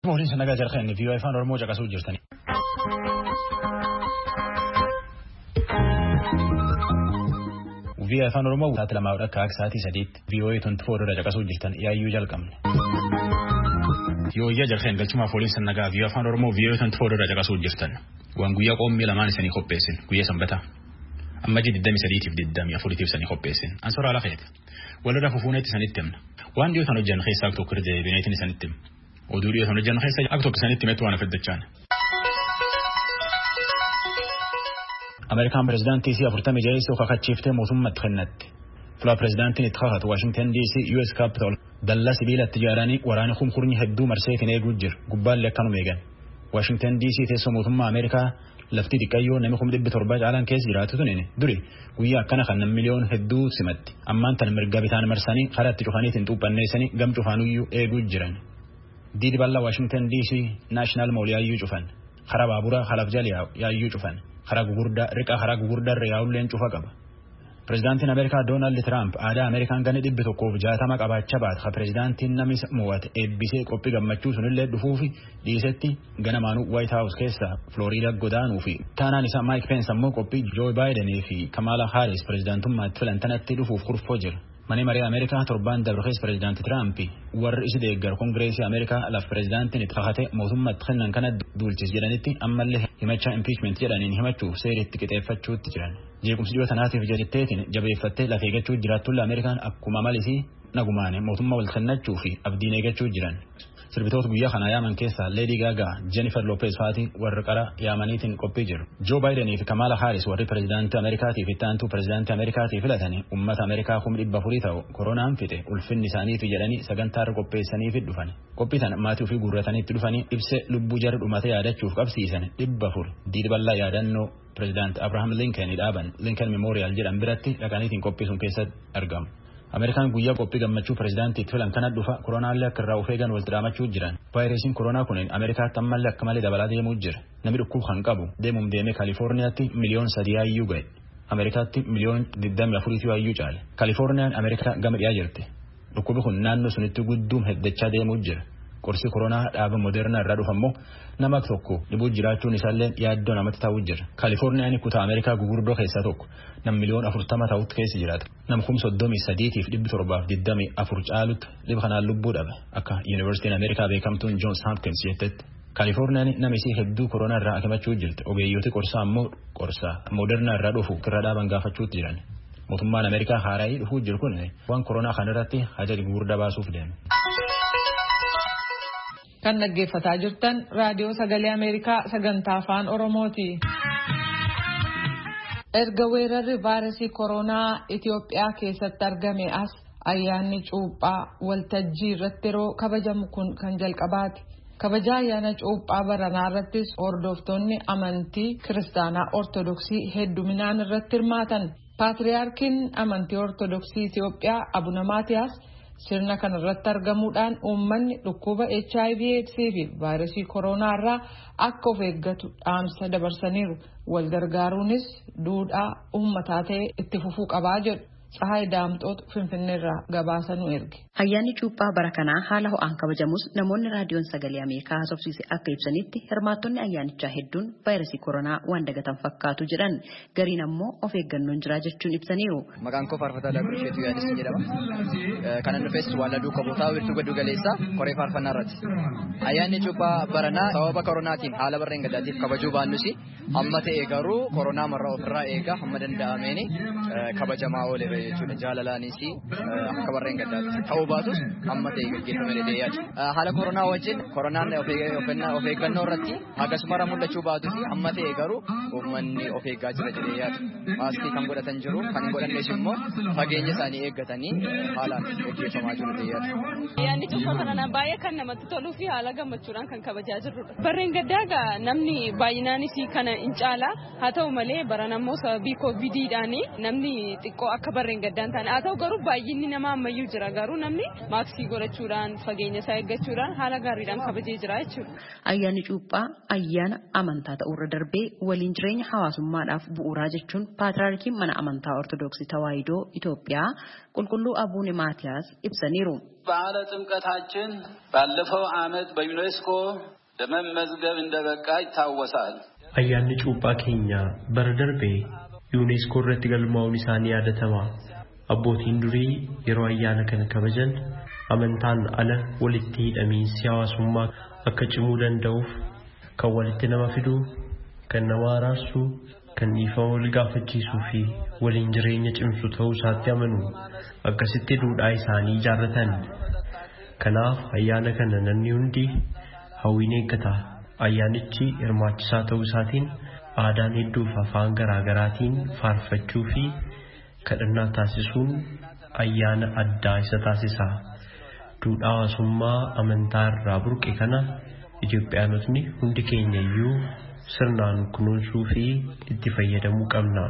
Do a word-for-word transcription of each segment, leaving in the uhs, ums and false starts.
Moolin sanagaa jarqeen V O A afaan Oromoo caqasuu jirtani. V O A afaan Oromoo taatila maawudha akka sa'aatii sadiitti V O A twenty four irra caqasuu jirtan yaayyuu jalqabne. Yoo iyya jarqeen galchumaa fooliin sanagaa V O A afaan Oromoo V O A twenty four irra caqasuu jirtan. Waan guyyaa qoomii lamaan isanii qopheessin guyyaa sanbata. Amma digdamii sadiitiif digdamii afuriitiif isanii qopheessin. Ansoora lafeeti. Walirra fufuuneetti isanitti himna. Waan dhiyootaan hojjan keessaa tokko irra deebineetiin isanitti himna. Oduu dhiyootaan hojjan keessa akka tokko isanitti himetu waan afaddachaan. Ameerikaan pirezidaantii isii afurtamii jaheessoo kakachiiftee mootummaatti kennatti. Filaa pirezidaantiin itti kakatu Washington D C U S Capitol dallaa sibiilatti ijaaranii waraana kumkurnyi hedduu marseetiin eeguu jira. Gubbaallee akkanuma eegan. Washington D C teessoo mootummaa Ameerikaa lafti xiqqayyoo namni kuma dhibba torba caalaan keessa jiraatu tunini duri guyyaa akkana kan namni miliyoon hedduu simatti ammaan tan mirga bitaan marsanii karaa itti cufaniitiin xuuphanneessanii gam cufaanuyyuu eeguu jiran. Diidi bal'aa Washington D C National Mall yaayyuu cufan karaa baaburaa kalaaf jali yaayyuu cufan karaa gugurdaa riqaa karaa gugurdaa irra yaa'ulleen cufa qaba. Pirezidaantiin Ameerikaa Doonaald Tiraamp aadaa Ameerikaan gana dhibbi tokkoof jaatama qabaachaa baata. Pirezidaantiin namni mo'ate eebbisee qophii gammachuu sunillee dhufuufi dhiisetti ganamaanuu White House keessa Florida godaanuu fi taanaan isaa Mike Pence ammoo qophii Joe Biden fi Kamala Harris pirezidaantummaatti filantanatti dhufuuf kurfoo jira. Mani marii Ameerikaa torbaan dabarkees pirezidaantii Tiraamp warri isi deeggar kongireesii Ameerikaa laf pirezidaantiin itti kakate mootummaatti kennan kana duulchis jedhanitti ammallee himachaa impeachment jedhaniin himachuuf seeritti qixeeffachuutti jiran. Jeequmsi dhiyoo tanaatiif jedhetteetiin jabeeffattee lafee eeggachuu jiraattulla Ameerikaan akkuma malisii nagumaane mootummaa wal kennachuu fi abdiin eeggachuu jiran. Sirbitoota guyyaa kana yaaman keessaa Lady Gaga, Jennifer Lopez faati warra qara yaamaniitiin qophii jiru. Joe Biden fi Kamala Harris warri pirezidaantii Ameerikaatii fi taantuu pirezidaantii Ameerikaatii filatanii uummata Ameerikaa kuma dhibba afurii ta'u koronaan fixe ulfinni isaaniifi jedhanii sagantaarra qopheessaniifi dhufan. Qophii sana maatii ofii guurrataniitti dhufanii ibsee lubbuu jarri dhumate yaadachuuf qabsiisan dhibba afur diidi bal'aa yaadannoo pirezidaanti Abraham Lincoln dhaaban Lincoln Memorial jedhan biratti dhaqaniitiin qophii sun keessatti argamu. Ameerikaan guyyaa qophii gammachuu pirezidaantii filan kana dhufa koronaallee akka irraa of eegan walitti dhaamachuu jiran. Vaayirasiin koronaa kun Ameerikaatti ammallee akka malee dabalaa deemuu jira. Namni dhukkub kan qabu deemuun deemee Kaalifoorniyaatti miliyoon sadii hayyuu ga'e. Ameerikaatti miliyoon digdamii afuriitii hayyuu caale. Kaalifoorniyaan Ameerikaa gama dhiyaa jirti. Dhukkubi kun naannoo sunitti gudduun heddachaa deemuu jira. Qorsi koronaa dhaaba Moderna irraa dhufammoo nama tokko dhibuu jiraachuun isaallee yaaddoo namatti ta'uu jira. Kaalifoorniyaan kutaa Ameerikaa gugurdoo keessaa tokko nam miliyoon afurtama ta'utti keessa jiraata. Nam kum soddomii sadiitiif dhibbi torbaaf digdamii afur caalutti dhiba kanaan lubbuu dhabe akka Yuunivarsiitiin Ameerikaa beekamtuun Johns Hopkins jettetti. Kaalifoorniyaan nama isii hedduu koronaa irraa akimachuu jirti. Ogeeyyooti qorsaa ammoo qorsaa Moderna irraa dhufu irra dhaaban gaafachuutti jiran. Mootummaan Ameerikaa haaraayii dhufuu jiru kun waan koronaa kanarratti hajaji gugurdaa baasuuf deeme. Kan dhaggeeffataa jirtan raadiyoo sagalee Ameerikaa sagantaa afaan Oromooti. Erga weerarri vaayirasii koronaa Itoophiyaa keessatti argame as ayyaanni cuuphaa waltajjii irratti yeroo kabajamu kun kan jalqabaati. Kabaja ayyaana cuuphaa baranaa irrattis hordoftoonni amantii kiristaanaa ortodoksii hedduminaan irratti hirmaatan. Paatriyaarkiin amantii ortodoksii Itoophiyaa Abuna Maatiyaas sirna kana irratti argamuudhaan uummanni dhukkuba H I V AIDS fi vaayirasii koronaa irraa akka of eeggatu dhaamsa dabarsaniiru. Wal gargaaruunis duudhaa uummataa ta'e itti fufuu qabaa jedhu. Tsahaay Daamxoot Finfinneerraa gabaasanuu erge. Ayyaanni cuuphaa bara kanaa haala ho'aan kabajamus namoonni raadiyoon sagalee Ameerikaa haasofsiise akka ibsanitti hirmaattonni ayyaanichaa hedduun vaayirasii koronaa waan dagatan fakkaatu jedhan gariin ammoo of eeggannoon jira jechuun ibsaniiru. Maqaan koo Faarfataa Daakuu Yaadis jedhama. Kanan dhufes Waaladuu Qabuutaa Wiirtuu Gadduu Galeessaa Koree Faarfannaa irratti. Ayyaanni cuuphaa baranaa sababa koronaatiin haala barreen gaddaatiif kabajuu baannus amma ta'e garuu koronaa marraa ofirraa eegaa hamma danda'ameeni kabajamaa oole jechuudha. Jaalalaanis akka barreen gaddaatti ta'uu baatus amma ta'e gaggeeffame jedhee yaadu. Haala koronaa wajjin koronaan of eeggannoo irratti akkasuma mul'achuu baatus amma ta'e garuu uummanni of eeggaa jira jedhee yaadu. Maaskii kan godhatan jiru kan hin godhannes immoo fageenya isaanii eeggatanii haalaan gaggeeffamaa jiru jedhee yaadu. Ayyaanni cuuphaa kana baay'ee kan namatti toluu fi haala gammachuudhaan kan kabajaa jirrudha. Barreen gaddaa namni baay'inaanis kana hin caala haa ta'u malee baran ammoo sababii koovidiidhaan namni xiqqoo akka barreen barreen gaddaan taane haa ta'u garuu baay'inni nama ammayyuu jira garuu namni maaksii godhachuudhaan fageenya isaa eeggachuudhaan haala gaariidhaan kabajee jira jechuudha. Ayyaanni cuuphaa ayyaana amantaa ta'urra darbee waliin jireenya hawaasummaadhaaf bu'uuraa jechuun paatriyaarkiin mana amantaa Ortodoksii Tawaahidoo Itoophiyaa qulqulluu አቡነ ማትያስ ibsaniiru. በዓለ ጥምቀታችን ባለፈው ዓመት በዩኔስኮ ለመመዝገብ እንደበቃ ይታወሳል። ayyaanni cuuphaa keenya bara darbee yuuneeskoo irratti galmaa'uun isaanii yaadatama. Abbootiin durii yeroo ayyaana kana kabajan amantaan ala walitti hidhamiinsi hawaasummaa akka cimuu danda'uuf kan walitti nama fiduu, kan nama araarsu, kan dhiifama wal gaafachiisuu fi waliin jireenya cimsu ta'uu isaatti amanu. Akkasitti duudhaa isaanii ijaarratan. Kanaaf ayyaana kana namni hundi hawwiin eeggata. Ayyaanichi hirmaachisaa ta'uu isaatiin aadaan hedduu fi afaan garaa garaatiin faarfachuu fi kadhannaa taasisuun ayyaana addaa isa taasisa. Duudhaa hawaasummaa amantaa irraa burqe kana Itoophiyaanotni hundi keenya iyyuu sirnaan kunuunsuu fi itti fayyadamuu qabna.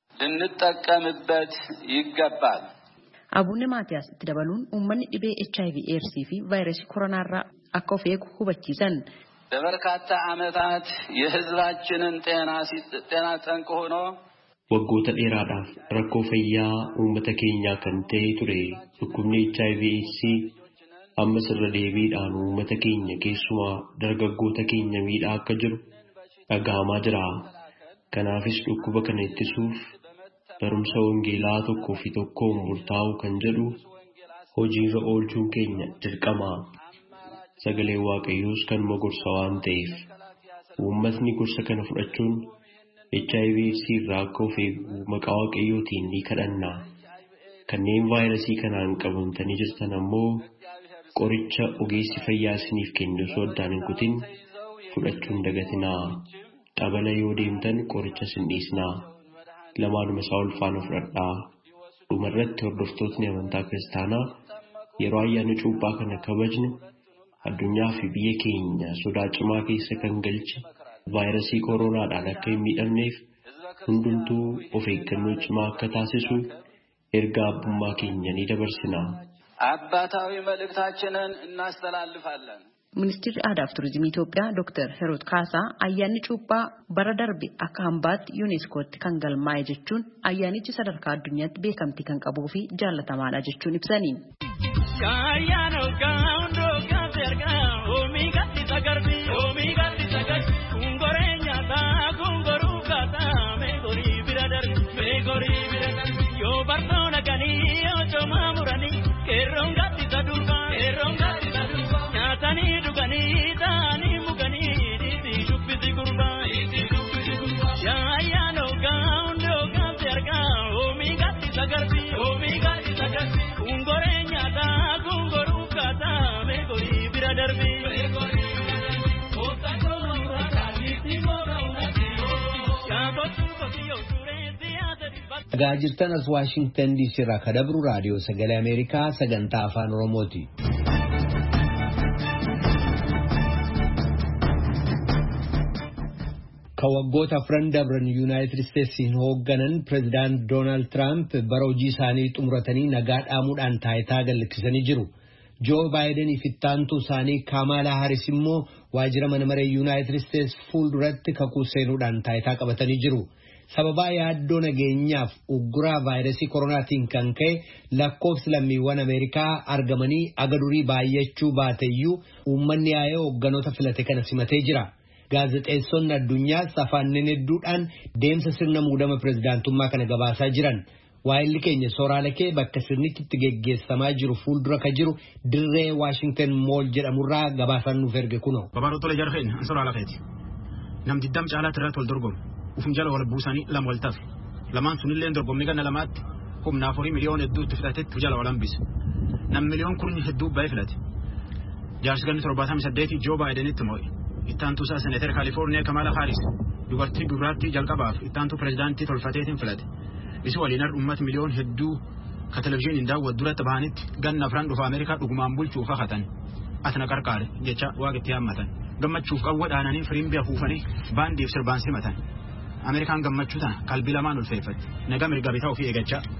ልንጠቀምበት ይገባል። Abuun Maatiyaas itti dabaluun uummanni dhibee ኤች አይ ቪ ኤድስ fi vaayirasii koronaa irraa akka of eegu hubachiisan. በበርካታ ዓመታት የሕዝባችንን ጤና ጤና ጠንቅ ሆኖ waggoota dheeraadhaaf rakkoo fayyaa uummata keenyaa kan ta'e ture dhukkubni ኤች አይ ቪ ኤድስ amma sirra deebiidhaan uummata keenya keessumaa dargaggoota keenya miidhaa akka jiru dhagahamaa jira. Kanaafis dhukkuba kana ittisuuf barumsa wangeelaa tokkoo fi tokkoon murtaa'uu kan jedhu hojiirra oolchuun keenya dirqama. Sagalee Waaqayyoos kan gorsa waan ta'eef uummatni gorsa kana fudhachuun ኤች አይ ቪ ኤድስ irraa akka of eegu maqaa Waaqayyootiin ni kadhanna. Kanneen vaayirasii kanaan qabamtanii jirtan ammoo qoricha ogeessi fayyaa isiniif kennu osoo addaan hin kutin fudhachuun dagatinaa. Xabala yoo deemtan qoricha sin dhiisnaa. Lamaanuma isaa ol faana fudhadhaa. Dhumarratti hordoftootni amantaa kiristaanaa yeroo ayyaana cuuphaa kana kabajnu addunyaa fi biyya keenya sodaa cimaa keessa kan galche vaayirasii koronaadhaan akka hin miidhamneef hundumtuu of eeggannoo cimaa akka taasisu ergaa abbummaa keenya ni dabarsina. አባታዊ መልእክታችንን እናስተላልፋለን። Ministeerri Aadaa fi Turizimii Itoophiyaa Dooktar Hiruut Kaasaa ayyaanni cuuphaa bara darbe akka hambaatti yuuneeskootti kan galmaa'e jechuun ayyaanichi sadarkaa addunyaatti beekamtii kan qabuu fi jaallatamaadha jechuun ibsanii. Gaajirtan as Washington D C irraa kadabru raadiyoo sagalee Ameerikaa sagantaa afaan Oromooti. Kawaggoota afran dabran United States hin hoogganan President Donald Trump bara hojii isaanii xumuratanii nagaa dhaamuudhaan taayitaa galchisiisanii jiru. Joe Biden ifittaantu isaanii Kamala Harris immoo waajjira mana maree United States fuulduratti kakuu seenuudhaan taayitaa qabatanii jiru. Sababa yaaddoo nageenyaaf ugguraa vaayirasii koronaatiin kan ka'e lakkoofsi lammiiwwan Ameerikaa argamanii agadurii baay'achuu baateyyuu uummanni yaa'ee hoogganoota filate kana simatee jira. Gaazexeessonni addunyaas afaaniin hedduudhaan deemsa sirna muudama pirezidaantummaa kana gabaasaa jiran. Waa'illi keenya sooraalakee bakka sirnichi itti geggeessamaa jiru fuuldura ka jiru dirree Washington Mall jedhamurraa gabaasaan nuuf erge kunoo. Babaaroo tola jarfeen sooraalaketi. Namni diddam caalaatti irratti wal dorgomu. Ufum jala wal buusanii lama wal tafe. Lamaan sunillee dorgommii ganna lamaatti humna afurii miliyoon hedduutti filatetti jala wal hambise. Nam miliyoon kurni hedduu baay'ee filate. Jaarsi ganni torbaatamii saddeetii Joe Bidenitti moo'e. Ittaantuu isaa seneetera Kaalifoorniyaa Kamala Harris dubartii duraatti jalqabaaf ittaantuu pirezidaantii tolfateetiin filate. Isi waliin uummata miliyoon hedduu ka televezyiiniin daawwatu duratti bahanitti ganna afran dhufa Ameerikaa dhugumaan bulchuuf haqatan. Atna qarqaare jecha waaqetti haammatan. Gammachuuf qawwa dhaananii firimbii afuufanii baandiif sirbaan simatan. Ameerikaan gammachuu tana qalbii lamaan ulfeeffatti. Nagaa mirga bitaa ofii eeggachaa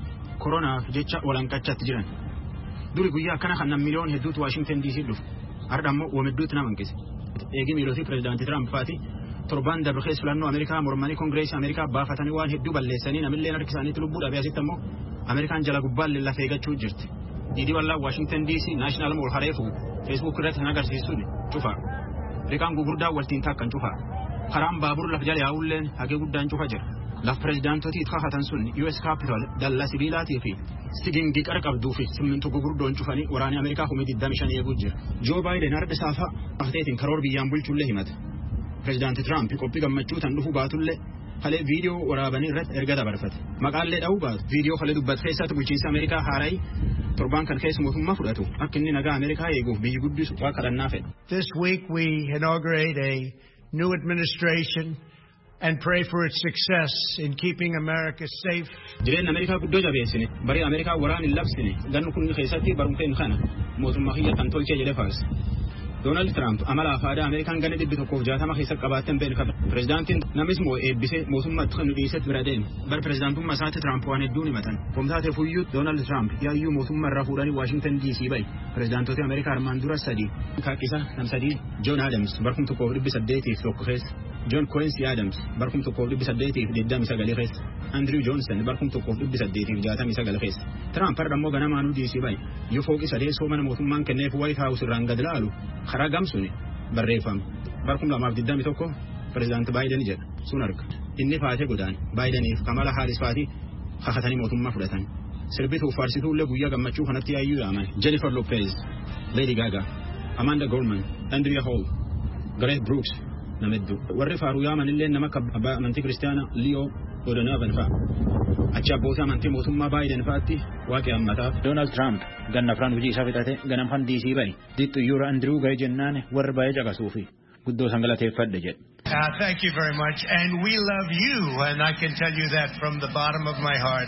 koronaaf jecha walankachatti jiran. Duri guyyaa akkana kan nam miliyoon hedduutu Washington D C dhufu. Har'a ammoo wamidduutti nama hanqise. Eegi miilootii pirezidaantii Trump faati torban dabre keessa filannoo Ameerikaa mormanii Kongireesii Ameerikaa baafatanii waan hedduu balleessanii namillee harki isaaniitti lubbuu dhabee asitti ammoo Ameerikaan jala gubbaan lafee eeggachuu jirti. Diidii bal'aa Washington D C National Mall hareefu Facebook irratti hin agarsiisuun cufa. Riqaan gugurdaa waltiin taakkan cufa. Karaan baabur laf jala yaa'ulleen hagee guddaan cufa jira. Laf pirezidaantotii kakatan sun U S Capitol dallaa sibiilaatii fi sigingi qara qabduu fi simmintu gugurdoon cufanii waraanni Ameerikaa kuma digdami shan eeguu jira. Joe Biden har'a saafaa afteetiin karoor biyyaan bulchullee himata. Pirezidaantii Trump qophii gammachuu tan dhufu baatullee halee viidiyoo waraabanii irratti erga dabarfate. Maqaallee dha'uu baatu viidiyoo halee dubbatu keessatti bulchiinsa Ameerikaa haarayi torban kan keessa mootummaa fudhatu akka inni nagaa Ameerikaa eeguuf biyyi guddisu waa kadhannaa fedha. This week we inaugurate a new administration and pray for its success in keeping America safe. Jireenya Ameerikaa guddoo jabeessine barii Ameerikaa waraan hin labsine gannu kun keessatti barumseen kana mootummaa kiyya kan tolchee jedhee faarse. Donald Trump amala afaadaa Ameerikaan gana dhibbi tokkoof jaatama keessa qabaatten beekama. Pirezidaantiin namis moo eebbisee mootummaatti kan dhiyeessatti bira deeme. Bar pirezidaantummaa isaatti Trump waan hedduun himatan. Komtaatee fuyyuu Donald Trump yaayyuu mootummaa irraa fuudhanii Washington D C bayi. Pirezidaantota Ameerikaa armaan dura sadii. Kaakisa nam sadii John Adams barkum tokkoof dhibbi saddeetiif tokko keessa. John Quincy Adams barkum tokkoof dhibbi saddeetiif digdami sagalii keessa. Andrew Johnson barkum tokkoof dhibbi saddeetiif jaatamii sagal keessa. Trump har'a ammoo ganamaanuu D C bayi. Yoo fooqi sadeessoo mana mootummaan kenneef White House irraan gad laalu karaa gamsuuni barreeffama. Barkum lamaaf digdami tokko pirezidaanti Biden jedha sun arga. Inni faatee godaan Bideniif Kamala Harris faati kakatanii mootummaa fudhatan. Sirbituuf faarsituullee guyyaa gammachuu kanatti yaayyuu yaaman. Jennifer Lopez, Lady Gaga, Amanda Gorman, Andrea Hall, Gareth Brooks nameddu. Warri faaruu yaaman illee nama abbaa amantii kiristaanaa Leo O'Donovan fa'a. Achi abbootii amantii mootummaa Biden fa'aatti waaqee hammataaf. Donald Trump ganna afraan hojii isaa fixate ganamfan D C bayi. Dittu yuura Andrew ga'ee jennaan warri baay'ee caqasuufi guddoo sangalateeffadhe jedhe. Uh, thank you very much, and we love you, and I can tell you that from the bottom of my heart.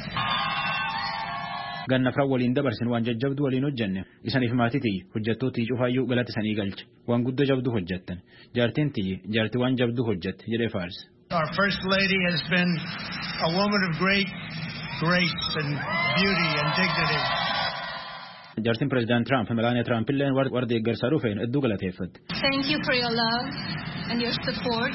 Ganna afraan waliin dabarsin waan jajjabdu waliin hojjenne isaniif maatii tiyyi hojjettootii cufaayyuu galata isanii galche waan guddoo jabdu hojjettan jaartiin tiyyi jaartii waan jabdu hojjette jedhee faarse. Our First Lady has been a woman of great grace and beauty and dignity. Jaartiin President Trump Melania Trump illee warra deeggarsaa dhufeen hedduu galateeffatte. Thank you for your love and your support.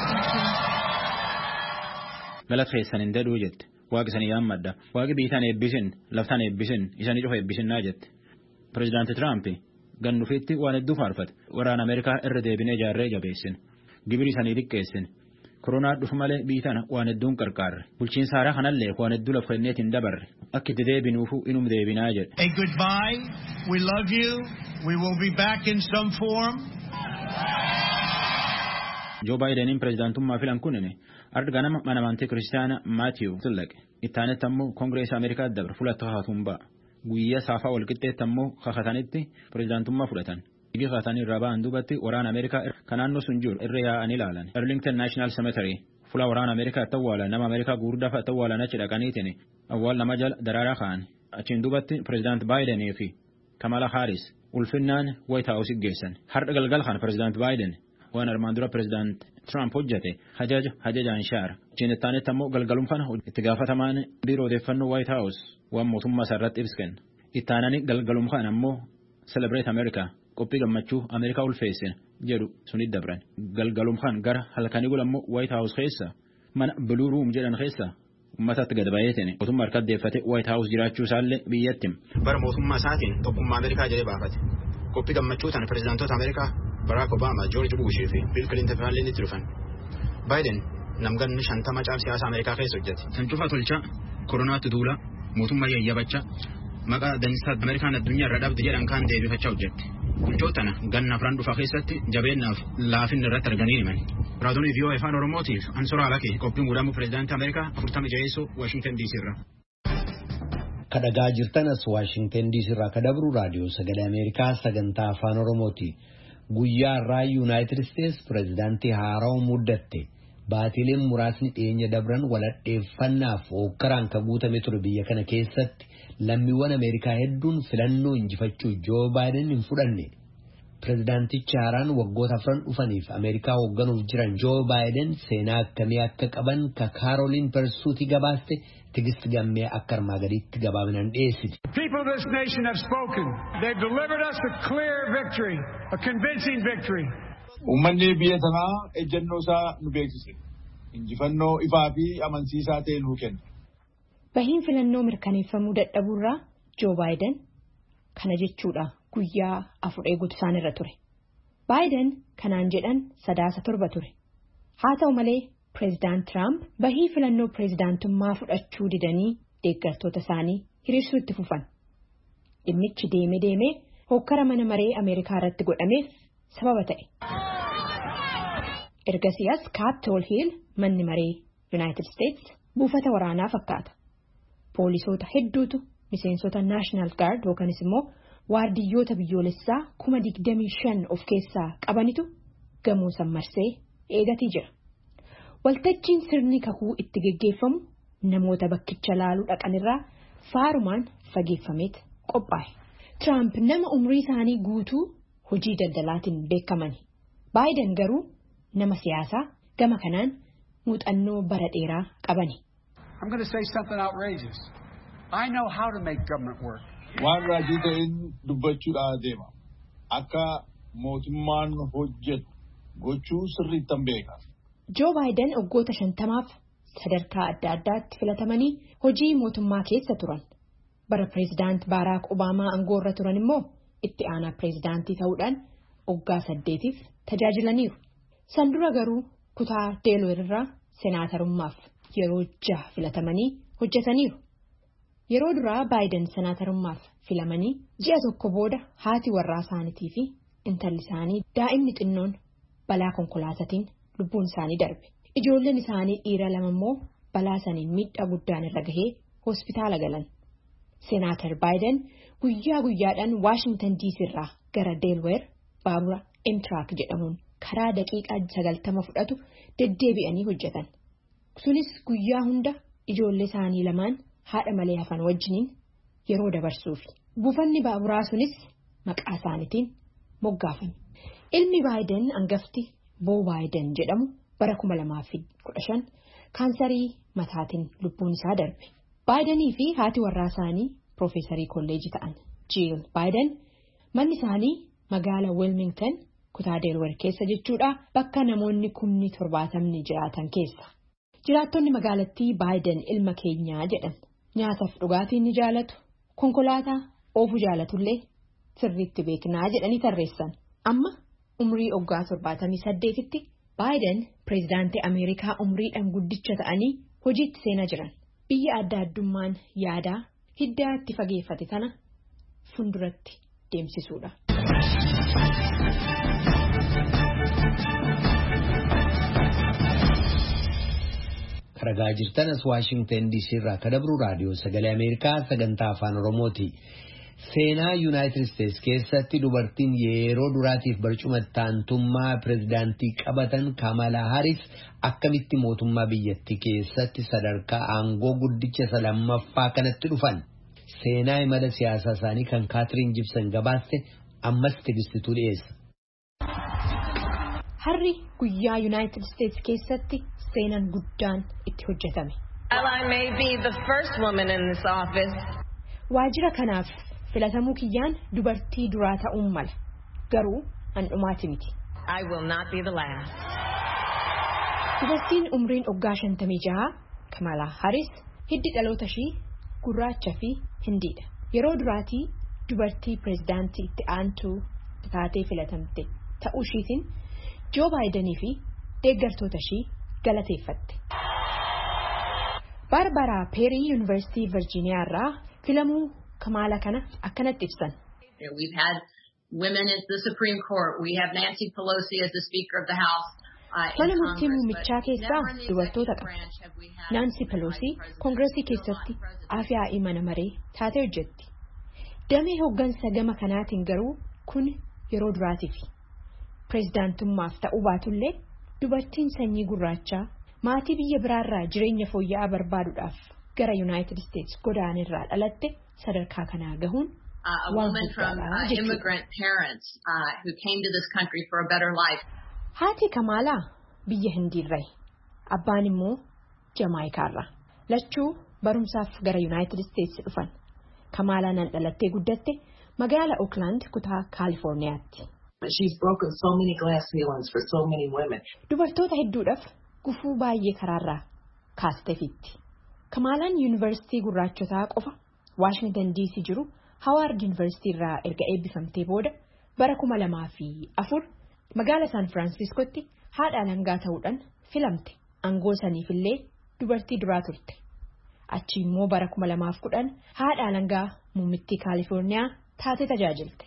Galata keessan hin dedhuu jette. Waaqi isanii yaammadda. Waaqi biitaan eebbisin, laftaan eebbisin, isanii cufa eebbisinaa jette. President Trump gannufiitti waan hedduu faarfate. Waraana Ameerikaa irra deebinee ijaarree jabeessin. Gibiri isanii xiqqeessin. Koronaa dhufu malee biitana waan hedduun qarqaarre. Bulchiinsa haaraa kanallee waan hedduu lafa kenneetiin dabarre. Akka itti deebinuufu inum deebinaa jedhe. A goodbye. We love you. We will be back in some form. Joe Bidenin pirezidaantummaa filan kunini arga nama mana amantii kiristaana Matthew Tillake. Ittaanetti ammoo Kongireesii Ameerikaa dabre fulatti kakatuun ba'a. Guyyaa saafaa walqixxeetti ammoo kakatanitti pirezidaantummaa fudhatan. Igi kakatanii irraa ba'an duubatti waraana Ameerikaa kan naannoo sun jiru irra yaa'anii ilaalan. Arlington National Cemetery fuula waraana Ameerikaa ta'awwaalan nama Ameerikaa gurguddaa fa'a ta'awwaalan achi dhaqaniitiin awwaal nama jala daraaraa ka'an. Achiin duubatti pirezidaant Bidenii fi Kamala Harris ulfinnaan White House geessan. Har'a galgal kan pirezidaant Biden waan armaan dura pirezidaant Trump hojjete hajaja hajajaan shaara. Achiin ittaanetti ammoo galgalum kana itti gaafatamaan biiroo odeeffannoo White House waan mootummaa isaarratti ibsa kenna. Ittaananii galgalum kana ammoo Celebrate America qophii gammachuu Ameerikaa ulfeessina jedhu sunit dabran. Galgalum kan gara halkanii gulammoo White House keessa mana Blue Room jedhan keessa uummatatti gad baay'eetini. Mootummaa harka deeffate White House jiraachuu isaallee biyyatti. Bara mootummaa isaatiin tokkummaa Ameerikaa jedhee baafate. Qophii gammachuu tan pirezidaantota Ameerikaa Barack Obama, George Bush fi Bill Clinton fa'aallee ni dhufan. Biden namganni shantama caal siyaasa Ameerikaa keessa hojjete. San cufa tolcha koronaatti duula mootummaa yayyabachaa maqaa dansaa Ameerikaan addunyaa irra dhabde jedhan kan deebifachaa hojjette. Bulchootana ganna afran dhufa keessatti jabeennaaf laafinni irratti arganii himan. Raadiyoo V O A afaan Oromootiif Ansoraa Alakee qophiin muudamuu pirezidaantii Ameerikaa afurtama jaheessoo Washington D C irra. Kadhagaa jirtanas Washington D C irraa kadabru raadiyoo sagalee Ameerikaa sagantaa afaan Oromooti. Guyyaa irraa United States pirezidaantii haaraa muddatte. Baatileen muraasni dhiyeenya dabran waladheeffannaaf hookkaraan kan guutame ture biyya kana keessatti lammiiwwan Ameerikaa hedduun filannoo injifachuu Joe Biden hin fudhanne. pirezidaantichi haaraan waggoota afran dhufaniif Ameerikaa hoogganuuf jiran Joo Baayiden seenaa akkamii akka qaban ka Kaaroliin Persuutii gabaaste Tigist Gammee akka armaa gadiitti gabaabinaan dhiyeessiti. People of this nation have spoken. They've delivered us a clear victory, a convincing victory. Uummanni biyya tanaa ejjennoo isaa nu beeksise. Injifannoo ifaa fi amansiisaa ta'e nuu kenna. Bahiin filannoo mirkaneeffamuu dadhabuurraa Joo Baayiden kana jechuudha guyyaa afur eeguutu isaan irra ture. Baayiden kanaan jedhan sadaasa torba ture. Haa ta'u malee Pireezidaant Tiraamp bahii filannoo pireezidaantummaa fudhachuu didanii deeggartoota isaanii hiriirsuu itti fufan. Dhimmichi deeme deemee hokkara mana maree Ameerikaa irratti godhameef sababa ta'e. Ergasii as Capitol Hill manni maree United States buufata waraanaa fakkaata. Poolisoota hedduutu miseensota National Guard yookanis immoo waardiyyoota biyyoolessaa kuma digdamii shan of keessaa qabanitu gamoo san marsee eegatii jira. Waltajjiin sirni kakuu itti geggeeffamu namoota bakkicha laaluu dhaqanirraa faarumaan fageeffameet qophaa'e. Tiraamp nama umrii isaanii guutuu hojii daldalaatiin beekamani. Baayiden garuu nama siyaasaa gama kanaan muuxannoo bara dheeraa qabani. I'm going to say something outrageous. I know how to make government work. Waan raajii ta'een dubbachuudhaa deema. Akka mootummaan hojjetu gochuu sirriittan beeka. Joo Baayiden waggoota shantamaaf sadarkaa adda addaatti filatamanii hojii mootummaa keessa turan. Bara Pireezidaant Baaraak Obaamaa aangoo irra turan immoo itti aanaa pireezidaantii ta'uudhaan waggaa saddeetiif tajaajilaniiru. San dura garuu kutaa Deelweer irraa senaatarummaaf yeroo jaha filatamanii hojjetaniiru. Yeroo duraa Baayiden senaatarummaaf filamanii ji'a tokko booda haati warraa isaaniitii fi intalli isaanii daa'imni xinnoon balaa konkolaataatiin lubbuun isaanii darbe. Ijoolleen isaanii dhiira lama immoo balaa saniin miidhaa guddaan irra gahee hospitaala galan. Senaatar Baayiden guyyaa guyyaadhaan Waashingtan D C irraa gara Deelweer baabura Amtrak jedhamuun karaa daqiiqaa sagaltama fudhatu deddeebi'anii hojjetan. Sunis guyyaa hunda ijoollee isaanii lamaan haadha malee hafan wajjiniin yeroo dabarsuufi. Buufanni baaburaa sunis maqaa isaaniitiin moggaafame. Ilmi Baayiden hangafti Boo Baayiden jedhamu bara kuma lamaa fi kudha shan kaansarii mataatiin lubbuun isaa darbe. Baayidenii fi haati warraa isaanii Piroofeesarii kolleejii ta'an Jiil Baayiden manni isaanii magaala Wilmington kutaa Deelweer keessa jechuudha bakka namoonni kumni torbaatamni jiraatan keessa. Jiraattonni magaalattii Baayiden ilma keenyaa jedhan nyaataaf dhugaatiin ni jaalatu konkolaataa oofuu jaalatullee sirriitti beeknaa jedhanii tarreessan. Amma umrii waggaa torbaatamii saddeetitti Baayiden pireezidaantii Ameerikaa umriidhaan guddicha ta'anii hojiitti seenaa jiran. Biyya adda addummaan yaadaa hiddaa itti fageeffate tana funduratti deemsisuudha. Ragaa jirtanas Waashingtan D C irraa kadabru raadiyoo sagalee Ameerikaa sagantaa afaan Oromooti. Seenaa Yuunaayitid Isteets keessatti dubartiin yeroo duraatiif barcuma taantummaa pireezidaantii qabatan Kamalaa Haaris akkamitti mootummaa biyyattii keessatti sadarkaa aangoo guddicha isa lammaffaa kanatti dhufan. Seenaa imala siyaasaa isaanii kan Kaatiriin Jibsan gabaaste ammas tigistituu dhiyeessa. Harri guyyaa Yuunaayitid Isteets keessatti seenaan guddaan itti hojjetame. I may be the first woman in this office. Waajjira kanaaf filatamuu kiyyaan dubartii duraa ta'uun mala. Garuu handhumaati miti. I will not be the last. Dubartiin umriin waggaa shantamii jaha Kamalaa Haaris hiddi dhaloota ishii gurraacha fi hindiidha. Yeroo duraatii dubartii pireezidaantii itti aantuu taatee filatamte ta'uu ishiitiin Joo Baayidenii fi deeggartoota ishii galateeffatte. Baarbaraa Peerii Yuunivarsiitii Virgiiniyaa irraa filamuu Kamala kana akkanatti ibsan. We've had women in the Supreme Court. We have Nancy Pelosi as the Speaker of the House. Mana murtii muummichaa keessaa dubartoota qaba. Nancy Pelosi Koongireesii keessatti afyaa'ii mana maree taatee hojjetti. Damee hooggansa gama kanaatiin garuu kun yeroo duraatiif. Pireezidaantummaaf ta'uu baatullee dubartiin sanyii gurraachaa maatii biyya biraarraa jireenya fooyya'aa barbaaduudhaaf gara Yuunaayitid Isteets godaanirraa dhalatte sadarkaa kanaa gahuun uh, a woman from uh, immigrant parents uh, who came to this country for a better life. Haati Kamaalaa biyya Hindiirraa, abbaan immoo Jamaayikaarraa. Lachuu barumsaaf gara United States dhufan. Kamaalaan nan dhalattee guddatte magaala Oakland kutaa Kaalifoorniyaatti. She's broken so many glass ceilings for so many women. Dubartoota hedduudhaaf gufuu baay'ee karaarraa kaasteefitti. Kamaalaan yuunivarsiitii gurraachotaa qofa Washington D C jiru Howard University irraa erga eebbifamtee booda bara kuma lamaa fi afur magaala San Franciscotti haadha alangaa ta'uudhaan filamte. Aangoo saniifillee dubartii duraa turte. Achi immoo bara kuma lamaaf kudhan haadha alangaa muummittii Kaalifoorniyaa taatee tajaajilte.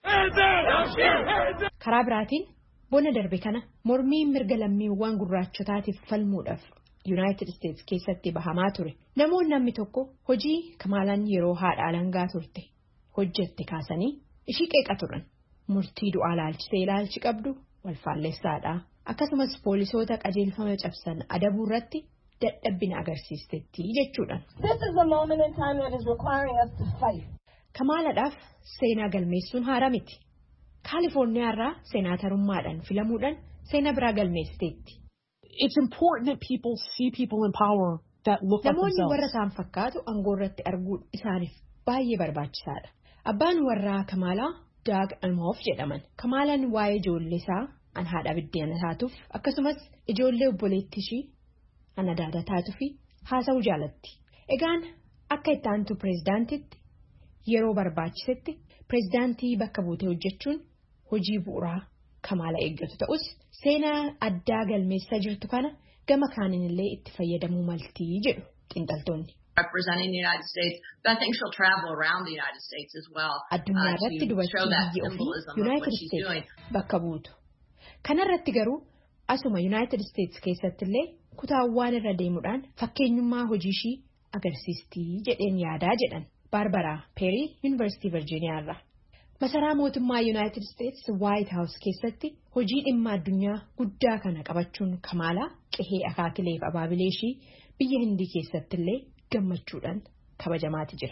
Karaa biraatiin bona darbe kana mormii mirga lammiiwwan gurraachotaatiif falmuudhaaf United States keessatti bahamaa ture. Namoonni namni tokko hojii Kamaalaan yeroo haadha alangaa turte hojjette kaasanii ishii qeeqa turan. Murtii du'aa laalchisee ilaalchi qabdu walfaalleessaadha. Akkasumas poolisoota qajeelfama cabsan adabuu irratti dadhabbina agarsiistetti jechuudha. This is a moment in time that is requiring us to fight. Kamaalaadhaaf seenaa galmeessuun haaraa miti. Kaalifoorniyaa irraa seenaatarummaadhaan filamuudhaan seenaa biraa galmeessiteetti. It's important that people see people in power that look like themselves. Namoonni warra isaan fakkaatu aangoo irratti arguun isaaniif baay'ee barbaachisaadha. Abbaan warraa Kamaalaa Doug Emhoff jedhaman. Kamaalaan waa'ee ijoollee isaa an haadha biddeena taatuuf akkasumas ijoollee obboleettii ishii an adaada taatuu fi haasa'uu jaalatti. Egaan akka itti aantu pireezidaantitti yeroo barbaachisetti pireezidaantii bakka buutee hojjechuun hojii bu'uuraa Kamaalaa eeggatu ta'us seenaa addaa galmeessaa jirtu kana gama kaaniin illee itti fayyadamuu maltii jedhu xiinxaltoonni. Representing the United States, but I think she'll travel around the United States as well uh, to show that symbolism of what she's doing. Bakka buutu. Kanarratti garuu asuma United States keessatti illee kutaawwan irra deemuudhaan fakkeenyummaa hojii ishii agarsiistii jedheen yaadaa jedhan Barbara Perry University Virginia irraa. Masaraa mootummaa United States White House keessatti hojii dhimma addunyaa guddaa kana qabachuun Kamaalaa qehee akaakileef abaabilee ishii biyya Hindii keessatti illee gammachuudhaan kabajamaati jira.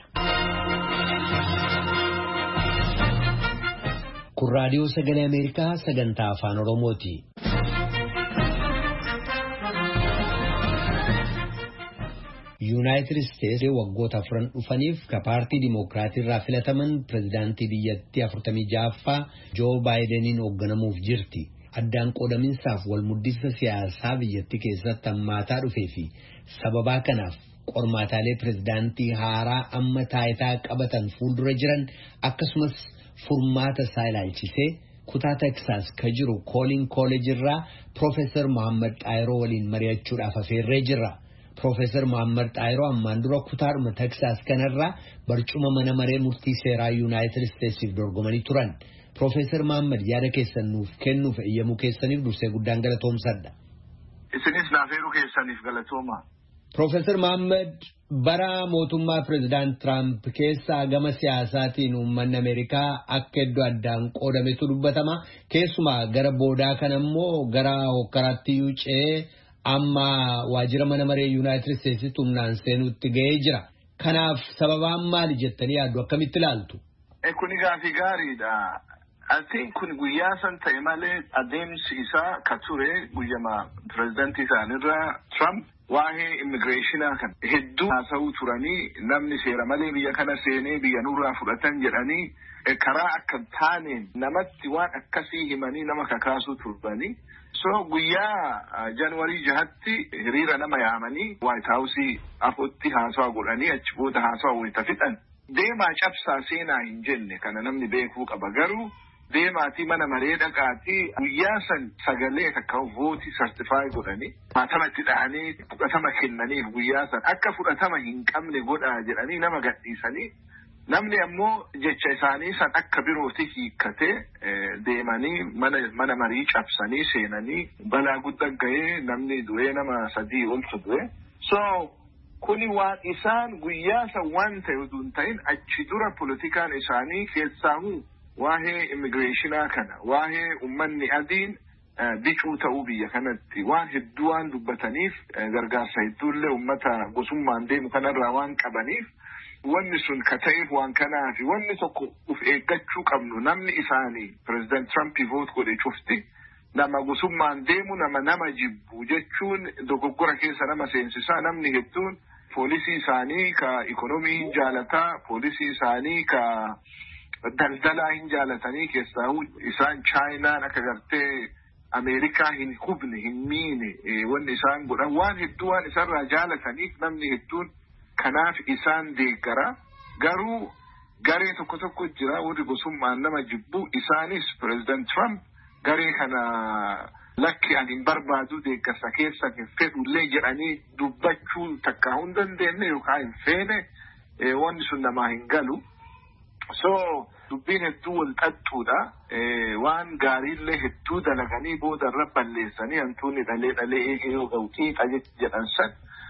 Kun raadiyoo sagalee Ameerikaa sagantaa afaan Oromooti. United States waggoota afran dhufaniif ka paartii Dimookiraatii irraa filataman pireezidaantii biyyattii afurtamii ja'affaa Joo Baayideniin hoogganamuuf jirti. Addaan qoodaminsaaf walmuddisa siyaasaa biyyattii keessatti hammaataa dhufee fi sababaa kanaaf qormaataalee pireezidaantii haaraa amma taayitaa qabatan fuuldura jiran akkasumas furmaata isaa ilaalchisee kutaa Texas ka jiru Koolin College irraa Profeesar Mohammad Xaayiroo waliin mari'achuudhaaf afeerree jirra. Profeesar Mohammad Xaayiroo ammaan dura kutaadhuma Texas kanarraa barcuma mana maree murtii seeraa United Statesiif dorgomanii turan. Profeesar Mohammad yaada keessan nuuf kennuuf eeyyamuu keessaniif dursee guddaan galatoomsadha. Isinis naafeeruu keessaniif galatooma. Profeesar Mohammad bara mootummaa pireezidaant Trump keessaa gama siyaasaatiin uummanni Ameerikaa akka iddoo addaan qoodametu dubbatama. Keessumaa gara boodaa kana immoo gara hokkaraatti yuucee amma waajjira mana maree United Statesitti humnaan seenuutti ga'ee jira. Kanaaf sababaan maali jettanii yaaddu akkamitti ilaaltu? Kuni gaafii gaariidha. Atiin kun guyyaa san ta'e malee adeemsi isaa ka ture guyyama pireezidaantii isaanirraa Trump waa'ee immigireeshinaa kan hedduu haasa'uu turanii namni seera malee biyya kana seenee biyya nurraa fudhatan jedhanii karaa akka taaneen namatti waan akkasii himanii nama kakaasuu turanii. So guyyaa Januwarii jahatti hiriira nama yaamanii White House afootti haasawaa godhanii achi booda haasawaa wayita fixan. Deemaa cabsaa seenaa hin jenne kana namni beekuu qaba garuu deemaatii mana maree dhaqaatii guyyaa san sagalee takka vooti sartifaayi godhanii maatama itti dhahanii fudhatama kennaniif guyyaa san akka fudhatama hin qabne godhaa jedhanii nama gadhiisanii namni ammoo jecha isaanii san akka birooti hiikkatee deemanii mana mana marii cabsanii seenanii balaa guddaa ga'ee namni du'ee nama sadii oltu du'e. So kuni waan isaan guyyaa san waan ta'e utuu hin ta'in achi dura politikaan isaanii keessaahuu waa'ee immigireeshinaa kana waa'ee ummanni adiin bicuu ta'uu biyya kanatti waan hedduu waan dubbataniif gargaarsa hedduullee uummata gosummaan deemu kanarraa waan qabaniif wanni sun ka ta'eef waan kanaafi wanni tokko uf eeggachuu qabnu namni isaanii President Trump vote godhe cufti nama gosummaan deemu nama nama jibbu jechuun dogoggora keessa nama seensisaa namni hedduun poolisii isaanii ka ikonomii hin jaalataa poolisii isaanii ka daldalaa hin jaalatanii keessaa isaan chaayinaan akka gartee Ameerikaa hin hubne hin miine wanni isaan godhan waan hedduu waan isarraa jaalataniif namni hedduun kanaaf isaan deeggara garuu garee tokko tokko jira warri gosummaan nama jibbu isaanis President Trump garee kana lakki ani hin barbaadu deeggarsa keessa hin fedhullee jedhanii dubbachuu takkaa hin dandeenye yookaan hin feene wanni sun namaa hin galu. So dubbiin hedduu wal xaxxuudha waan gaariillee hedduu dalaganii booda irra balleessanii hantuunni dhalee dhalee eegee yoo ga'u qiixa jedhan san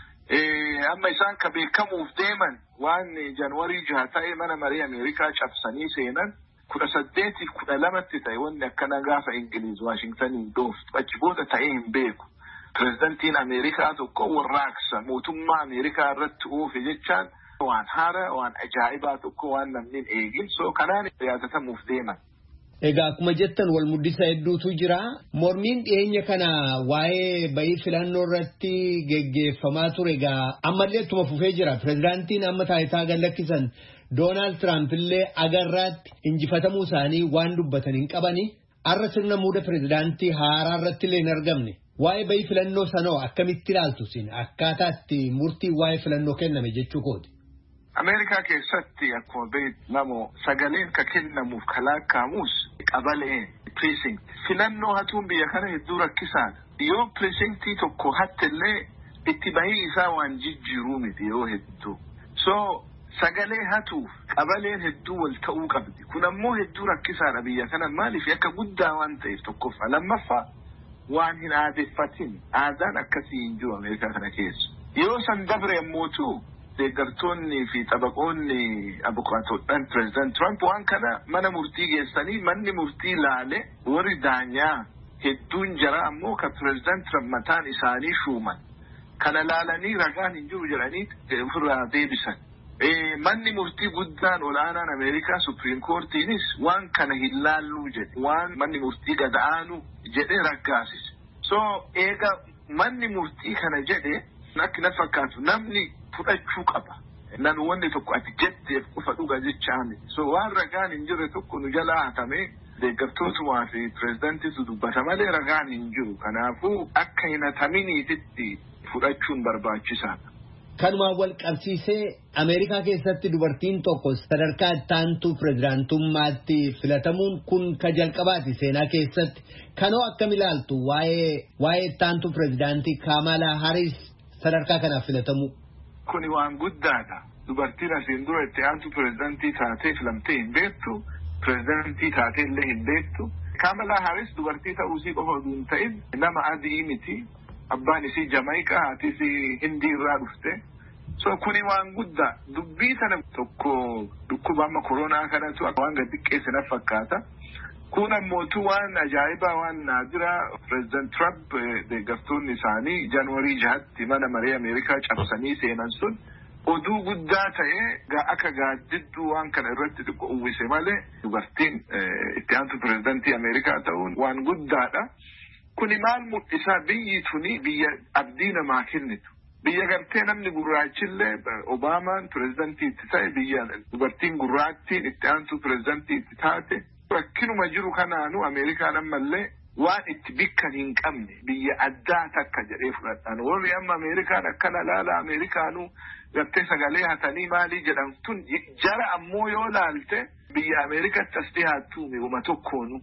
amma isaan ka beekamuuf deeman waan Januwarii jaha ta'e mana marii Ameerikaa cabsanii seenan kudha saddeetiif kudha lamatti ta'e wanni akkana gaafa Ingiliiz Waashingtaniin dhooftu achi booda ta'ee hin beeku. Pirezidantiin Ameerikaa tokko warraaqsa mootummaa Ameerikaa irratti oofe jechaan waan haara waan ajaa'ibaa tokko waan namni hin eegin so kanaan yaadatamuuf deeman. Egaa akkuma jettan wal muddisa hedduutu jira. Mormiin dhiyeenya kana waa'ee bayii filannoo irratti geggeeffamaa ture egaa ammallee ittuma fufee jira. Pirezidaantiin amma taayitaa gadhiisan Doonaald Tiraamp illee agarraatti injifatamuu isaanii waan dubbatan hin qabani. Har'a sirna muuda pirezidaantii haaraa irratti illee hin argamne. Waa'ee bayii filannoo sanoo akkamitti ilaaltu sin akkaataa itti murtii waa'ee filannoo kenname jechuu kooti. Ameerikaa keessatti akkuma beekamu sagaleen ka kennamuuf kalaaqamus qabaleen precinct filannoo hatuun biyya kana hedduu rakkisaadha. Yoo precinctii tokko hattillee itti bahii isaa waan jijjiiruu miti yoo hedduu. So sagalee hatuuf qabaleen hedduu wal ta'uu qabdi. Kun ammoo hedduu rakkisaadha biyya kana maaliif akka guddaa waan ta'eef tokkoffaa lammaffaa waan hin aadeffatin aadaan akkasii hin jiru Ameerikaa kana keessa. Yoo san dabre ammootu deeggartoonni fi xabaqoonni abukaatoodhaan President Trump waan kana mana murtii geessanii manni murtii laale warri daanyaa hedduun jara ammoo ka President Trump mataan isaanii shuuman kana laalanii ragaan hin jiru jedhanii ofirraa deebisan. Manni murtii guddaan olaanaan Ameerikaa Supreme Courtiinis waan kana hin laalluu jedhe waan manni murtii gadaanu jedhe raggaasise. So eega manni murtii kana jedhe akka na fakkaatu namni fudhachuu qaba. Nan wanni tokko ati jetteef qofa dhuga jechaami. So waan ragaan hin jirre tokko nu jalaa hatame deeggartootumaa fi pirezidantiitu dubbata malee ragaan hin jiru. Kanaafuu akka hin hataminiititti fudhachuun barbaachisaadha. Kanumaan wal qabsiisee Ameerikaa keessatti dubartiin tokko sadarkaa ittaantuu pirezidaantummaatti filatamuun kun ka jalqabaati seenaa keessatti. Kanoo akkam ilaaltu waa'ee waa'ee ittaantuu pirezidaantii Kamala Harris sadarkaa kanaaf filatamuu? Kuni waan guddaadha. Dubartiin asiin dura itti aantu pirezidantii taatee filamtee hin beektu, pirezidantii taatee illee hin beektu. Kamala Harris dubartii ta'uusii qofa osoo hin ta'in nama adii miti. Abbaan isii Jamaikaa, haati isii Hindii irraa dhufte. So kuni waan guddaa. Dubbii sana tokko dhukkuba amma koronaa kanatu waan gad xiqqeesse na fakkaata. Kun ammootu waan ajaa'ibaa waan naadira President Trump deeggartoonni isaanii Januwarii jahatti mana maree Ameerikaa cabsanii seenan sun oduu guddaa ta'ee akka gaaddidduu waan kana irratti xiqqoo uwwise malee dubartiin itti aantu pirezidantii Ameerikaa ta'uun waan guddaadha. Kuni maal mul'isaa biyyi tuni biyya abdii namaa kennitu. Biyya gartee namni gurraachillee Obaamaan pirezidantii itti ta'e biyya dubartiin gurraattiin itti aantu pirezidantii itti taate. Rakkinuma jiru kanaanu Ameerikaan ammallee waan itti bikkan hin qabne biyya addaa takka jedhee fudhadhaan. Warri amma Ameerikaan akkana laala Ameerikaanuu gartee sagalee hatanii maalii jedhamtun jara ammoo yoo laalte biyya Ameerikaatti as dhiyaattu uma tokkoonu.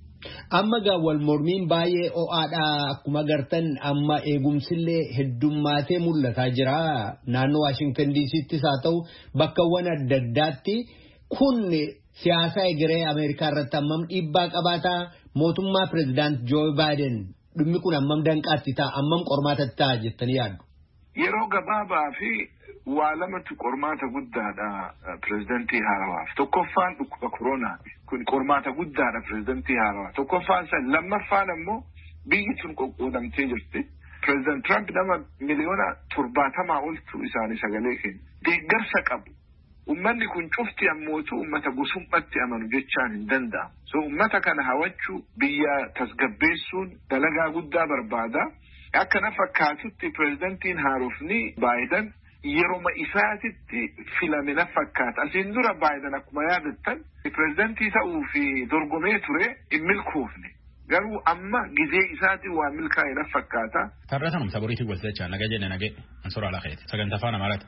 Amma gaa wal mormiin baay'ee ho'aadhaa akkuma gartan amma eegumsillee heddummaatee mul'ataa jira naannoo Waashingtan D C'ttis haa ta'u bakkawwan adda addaatti kun siyaasa egeree Ameerikaa irratti ammam dhiibbaa qabaataa mootummaa pirezidaant Joo Baayiden dhimmi kun ammam danqaatti ta'a ammam qormaatatti ta'a jettanii yaaddu. Yeroo gabaabaa fi waa lamatu qormaata guddaadha pirezidantii haarawaaf. Tokkoffaan dhukkuba koronaa kun qormaata guddaadha pirezidantii haarawaa. Tokkoffaan san lammaffaan ammoo biyyi tun qoqqoodamtee jirti. President Trump nama miliyoona torbaatamaa oltu isaanii sagalee kenna. Deeggarsa qabu. Ummanni kun cufti ammootu ummata gosummaatti amanu jechaan hin danda'amu. So ummata kana hawachuu biyya tasgabbeessuun dalagaa guddaa barbaada. Akkana fakkaatutti pirezidantiin haarofni Baayiden yeroo isaatitti filame na fakkaata. Asiin dura Baayiden akkuma yaadattan pirezidantii ta'uu fi dorgomee ture hin milkoofne. Garuu amma gizee isaati waa milkaa'e na fakkaata. Tarreetanum saburiitii waltajjaa naga jenne nage ansura ala keeti sagantaa faana maalata.